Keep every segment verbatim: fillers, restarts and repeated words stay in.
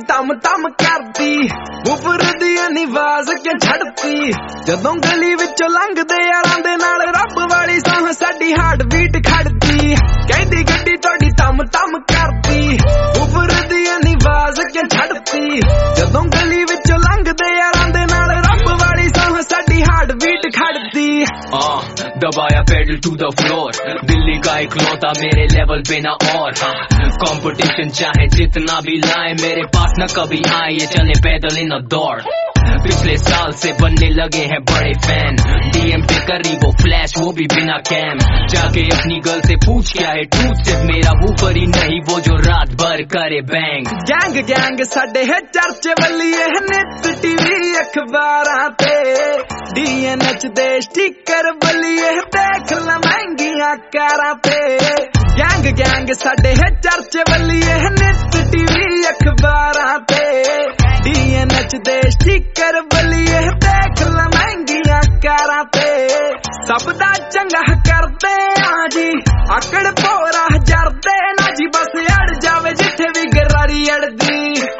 तम तम करदी उपर दी निवाज के छड़ती जदों गली विचों लंघदे यारां दे नाल रब वाली साह साडी हार्ट बीट खड़दी कहंदी गड्डी तुहाडी तम तम करदी उपर दी निवाज के छड़ती जदों गली विचों लंघदे यारां दे नाल रब वाली साह साडी हार्ट बीट खड़दी आ दबाया pedal to the floor Delhi का इकलौता मेरे लेवल पे ना और कंपटीशन चाहे जितना भी लाए मेरे पास न कभी आए ये चले पैदल इन दौड़ पिछले साल से बनने लगे हैं बड़े फैन डीएम पे करी वो फ्लैश वो भी बिना कैम जाके अपनी गर्ल से पूछ क्या है टूट सिर्फ मेरा वूफर ही नहीं वो जो रात भर करे बैंग गैंग गैंग साडे है चर्चे वल्लीए नित टीवी अखबारां ते डीएनएच दे स्टिकर वल्लीए देख ला महंगियां कारां ते गैंग गैंग साडे है चर्चे वल्लीए नित टीवी अखबारां ते डीएनएच दे स्टिकर वल्लीए देख ला महंगियां कारां ते सब दा चंगा करदे आ जी आकड़ भोरा जरदे ना जी बस अड़ जावे जिथे भी गरारी अड़दी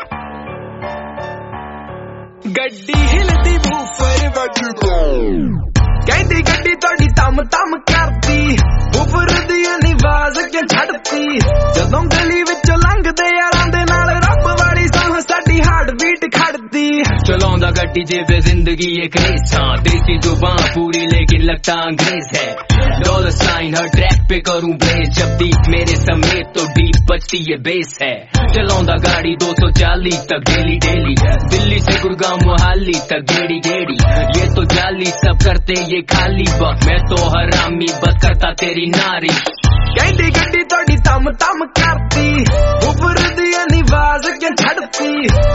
गड्डी हिलदी बूफर वजदा कहंदी गड्डी तुहाडी तम तम करदी उपर दी निवाज के छड़ती जदों गली विचों लंघदे यारां दे नाल रब वाली साह साडी हार्ट बीट खड़दी चलाउंदा गड्डी जेबे जिंदगी एक रेस हाँ देसी जुबान पूरी लेकिन लगता अंग्रेज है डॉलर साइन हर ट्रैक पे करूं ब्रेस जब डीप मेरे समेत तो डीप बचती ये बेस है चलाउंदा गाड़ी दो सौ चालीस तक डेली डेली दिल्ली से गुड़गांव मोहाली तक गेड़ी गेड़ी ये तो जाली सब करते ये खाली बक मैं तो हरामी बस करता तेरी नारी कहंदी गड्डी तुहाडी तम तम करदी उपर दी निवाज के छड़ती